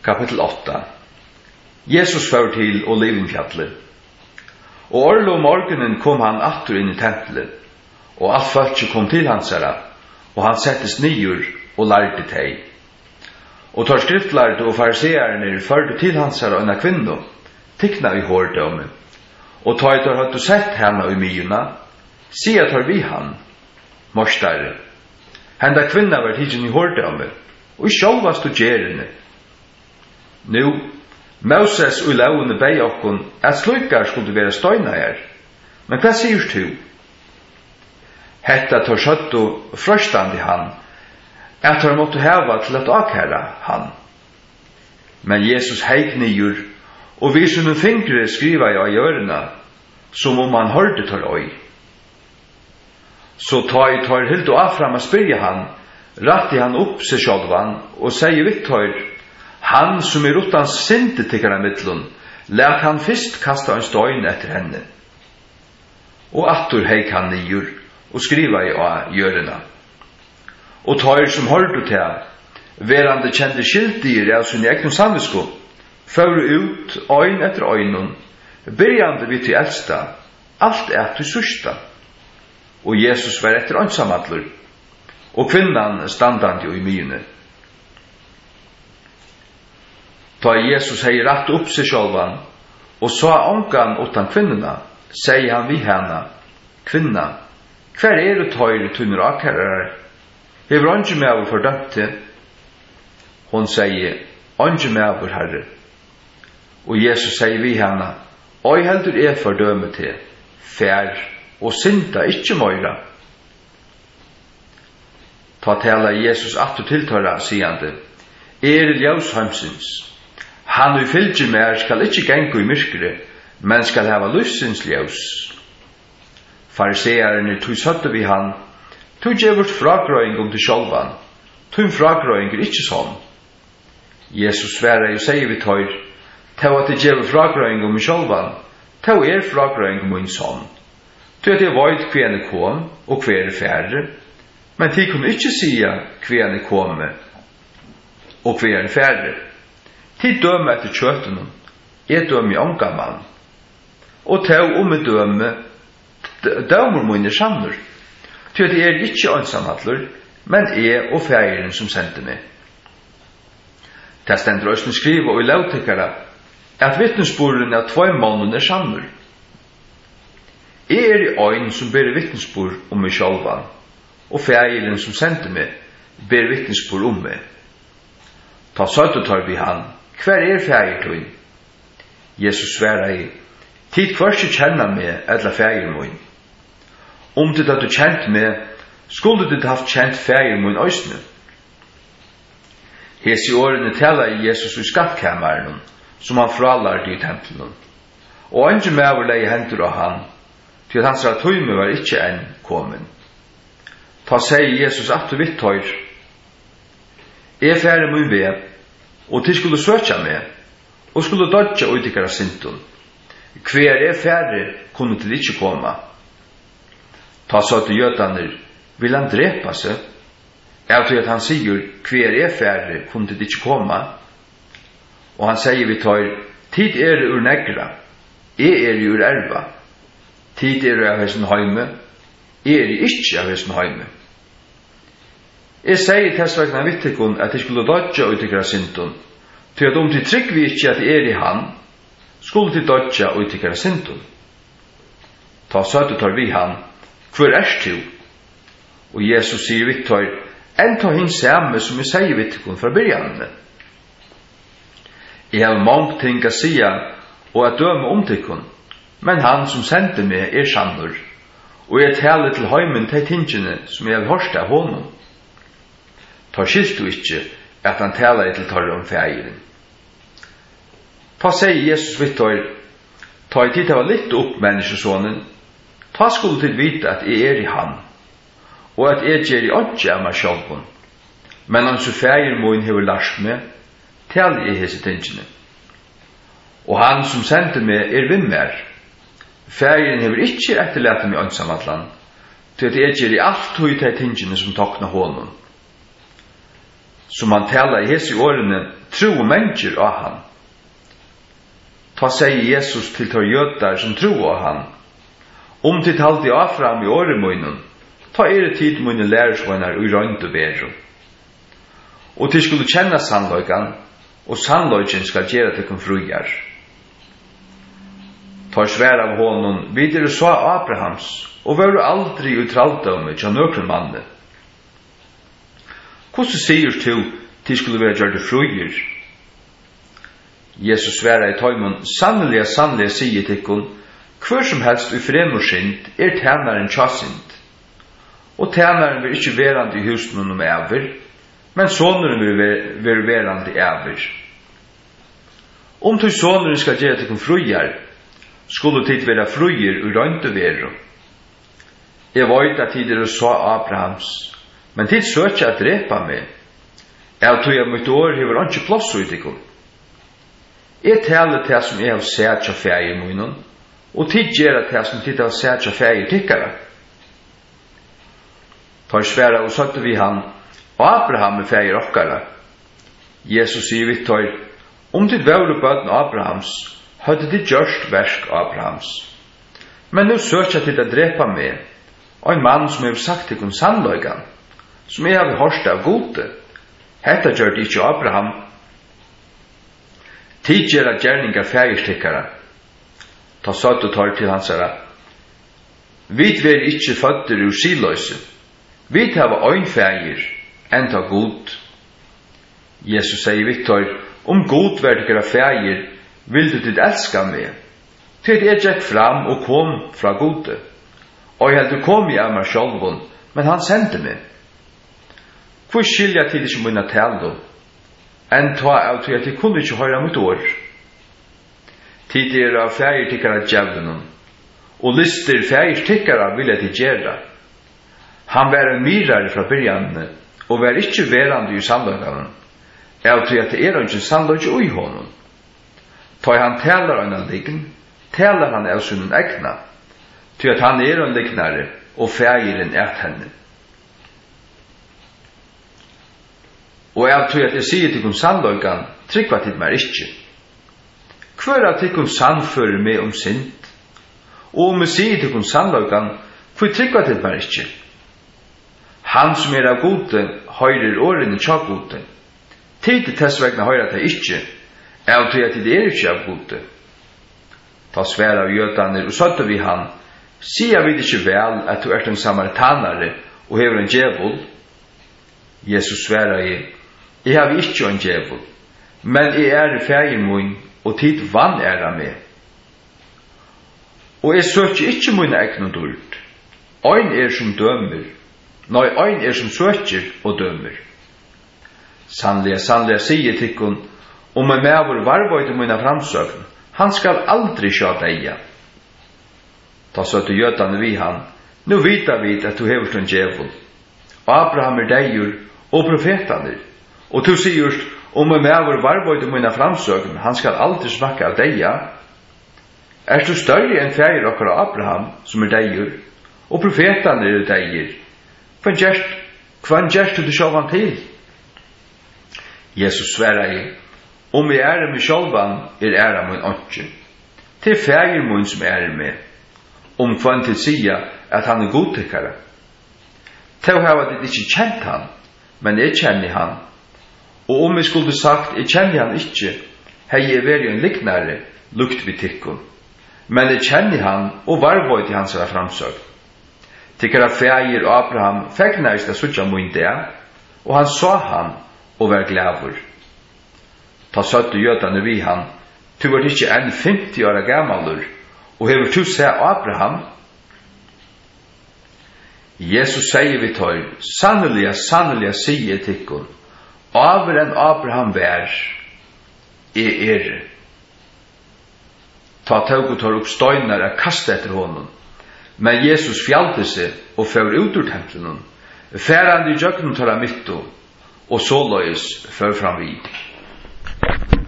Kapitel 8. Jesus fær til Olivenfjallet. Og orlo morgenen kom han atter inn i tempelet, og alt folket kom til hans herra, og han settes nyer og lærte teg. Og tar skriftlærte og fariseerne førte til hans herra en kvinno, tikna i hårdømme. Og tar hadde sett henne i myna, sier tar vi han, morstare. Henda kvinna var tidsen i hårdømme, og i sjálvast og gjerene. Nu, Moses og lovene bei okkon at slukar skulle være støynager. Men hva sier du? Hetta tar skjøtt og frøstand i han, at han måtte heva til at akkæra han. Men Jesus heik nyer, og vi som fingre skriva i hjørna, som om han hørte tar oi. Så tar helt og affram og spyrja han, ratti han opp seg sjálvan, og sier vittar, han som utan synde tikkara mittlun, lät han fyrst kasta en støyn etter henne. Og attur heik han nyer, og skriva i hjørna. Og tar som hørte til, verande kjente skildir av sin egen samvisko, fører ut øyn etter øynun, byrjande vid til eldsta, alt til sørsta. Og Jesus var etter øynsamadler, og kvinnan standande i myene. Ta Jesus hei rett opp seg sjálvan, og sa ongan utan kvinnuna, sier han vi henne, kvinna, hver du tøyre tunner akkarar? Hever ånge med å fordømt til? Hon sier, ånge med å herre. Og Jesus sier vi henne, oi heldur fordømme til, fær og synda ikkje møyra. Ta tala Jesus atto tiltøra, sier han, ljós heimsins. Han og fylgje mer skal ikkje gengu i myrkere, men skal hava lysins ljós. Fariseerne tog søtte vi han, tog gjevurt fragrøying til sjálvan, tog fragrøying ikkje sånn. Jesus sværa og sier vi tøyr, tog at det gjevur fragrøying sjálvan, tog fragrøying min sånn. Tog at jeg veit hvene kom, og hver færre, men de kunne ikkje sia hvene komme, og hver færre. Tid døme etter kjøtene, døme i ånga mann. Og til jeg døme, dømer mine sannur. Til at jeg ikke ansamhatler, men og feiren som sendte meg. Det stender også skriva og i lovtikkara, at vittnesboren av 2 måneder sannur. Jeg i øyn som ber vittnesbor om meg sjálvan, og feiren som sendte meg, ber vittnesbor om meg. Ta søtt og tar vi han, hver feir tøyn? Jesus sværa i, tid hverst kjenna meg, edla feir mun. Om det at du kjent meg, skulle du haft kjent feir mun òsne. Hesi årene tala i Jesus i skattkammaren, som han fralard i tempelen. Og andre mever leie hendur av han, til at hans tøyme var ikkje enn komen. Ta seg Jesus at du vitt tøyr, feir mun veb, og til skulle søkja meg, og skulle dodja utikara syntun. Hver færre kunne til ikkje koma. Ta så til jødaner, vil han drepa seg? Jeg tror at han sier, hver færre kunne til ikkje koma. Og han sier vi tar, tid ur negra, ur erva. Tid av hessen heime, ikkje av hessen heime. Jeg sier tessvekna vittikon at jeg skulle dodja utikra syntun, til at de trygg vi ikkje at i han, skulle de dodja utikra syntun. Ta søtt tar vi han, hver du? Og Jesus sier vittar, enn ta hin samme som jeg sier vittikon fra byrjanene. Jeg har mange ting å sia og at døme om tikkon, men han som sendte meg sannur, og jeg taler til heimen til tingene som jeg har hørt av honom. Ta skilt du ikkje at han taler til torre om feiren. Ta seg Jesus vittar, ta i tid av litt opp menneskesonen, ta skulle til vite at jeg i han, og at jeg gjer i åndsje av meg sjálfun. Men han så feiren må hever lart meg, taler jeg hese tingene. Og han som sendte meg vimmer. Feiren hever ikkje etterlete meg åndsamallan, til at jeg gjer i alt høyt av tingene som tokna honom. Som han taler i hese årene, tro människor av han. Ta säger Jesus till tar jötar som tro av han. Om till alltid av fram i åremunnen, ta tid munne lärsvänner och rönt och bäro. Och till skulle känna sannlöjkan, och sannlöjken ska göra till kon frujar. Ta svär av honom, vidare så Abrahams, och var du aldrig utralldöme till nökron manne. Hvordan sier du til skulle være gjør det fruger? Jesus sværa i tøymon, sannelig sier tikkun, hver som helst i fremorsynt tjenaren tjassint. Og tjenaren vil ikke verand i husen om æver, men soneren vil være verand i æver. Om til soneren skal gjøre tikkun fruger, skulle tid være fruger og rønt og vero. Jeg vet at tid så Abrahams, men tid søker at drepa meg. Jeg tror jeg mitt år hever ikke plass ut i kom. Jeg taler til som jeg har sett av ferie munnen, og tid gjør til som tid har sett av ferie tikkere. Tar svære og satte vi han, Abraham ferie okkara. Jesus sier vidt tar, om tid var bøten Abrahams, hadde de gjørst versk Abrahams. Men nå søker tid å drepa meg, og en mann som har sagt til kun sannløygan, som jeg har hørt av gode. Hetta gjør det ikke Abraham. Tid gjør at gjerningar feierstikkere. Ta satt og tar til hans herre. Vit ver ikke føtter ur siløse. Vit hava øyn feier, enn ta god. Jesus sier vittor, god verdikkere feier, vil du til elska meg. Til jeg gikk fram og kom fra gode. Og jeg heldur kom i av meg sjálvun, men han sendte meg. Hvor skilja til ikke munna tale, enn ta av til at jeg kunne ikke høyra mitt år. Tid av feir tikkara djevnen, og lister feir tikkara vil jeg til gjerra. Han var en myrare fra byrjanne, og var ikke verande i sannløgene, av til at det ikke sannløg ui honom. Ta han taler en liggen, taler han av sunnen egna, til at han en lignare, og feiren henne. Og jeg tror at jeg sier til kun sannløygan, tryggva til meg ikke. Hver at til kun sannfører meg om synd, og om jeg sier til kun sannløygan, hvor tryggva til meg ikke. Han som av gode, høyrer årene tja gode. Tid til tessvegna høyrer til ikke, jeg tror at det ikke av gode. Ta svær av jødaner, og søtte vi han, sier vi ikke vel at du en samaritanare, og hever en djevol. Jesus sværa i, jeg har ikke en djevol, men jeg i feien min, og tid vann av meg. Og jeg søker ikke min egen dård. Ein som dømer, ein som søker og dømer. Sannlig sier tikkun, om en mævur varvøyde mine framsøkn, han skal aldri sjå deia. Ta søtte jødane vi han, nu vita vi at du hever en djevol. Abraham deijur, og profetaner. Og du sier, om en mævur varvøyde mine framsøkn, han skal aldri smakka av deia. Du større enn feir okkar Abraham, som deijur, og profetaner deijur? Hvann gjerst du sjálvan til? Jesus sværa i, om jeg med sjálvan, min åndsje. Til feir mun som med. Om hvann til sia, at han godtikkare. Tau hava dit ikkje kjent han, men jeg kjenner han. Og om jeg skulle sagt, jeg kjenner han ikkje, hei jeg veri en liknare, lukt vi tikkun. Men jeg kjenner han, og varvøy til hans framsøk. Tikkara feir og Abraham fegnaist av suttja mun det, og han sa han, og var glavur. Ta søtte jødane vi han, tu var ikkje enn 50 år gammalur, og hever tu se Abraham? Jesus sier vi tøy, sannelig sier tikkun, over enn Abraham vær, Ta tåg og tar opp støynar og kastet etter honom, men Jesus fjallte seg og før ut ur tempelen, færande i jøkken tar han mitto, og så løys før fram vid.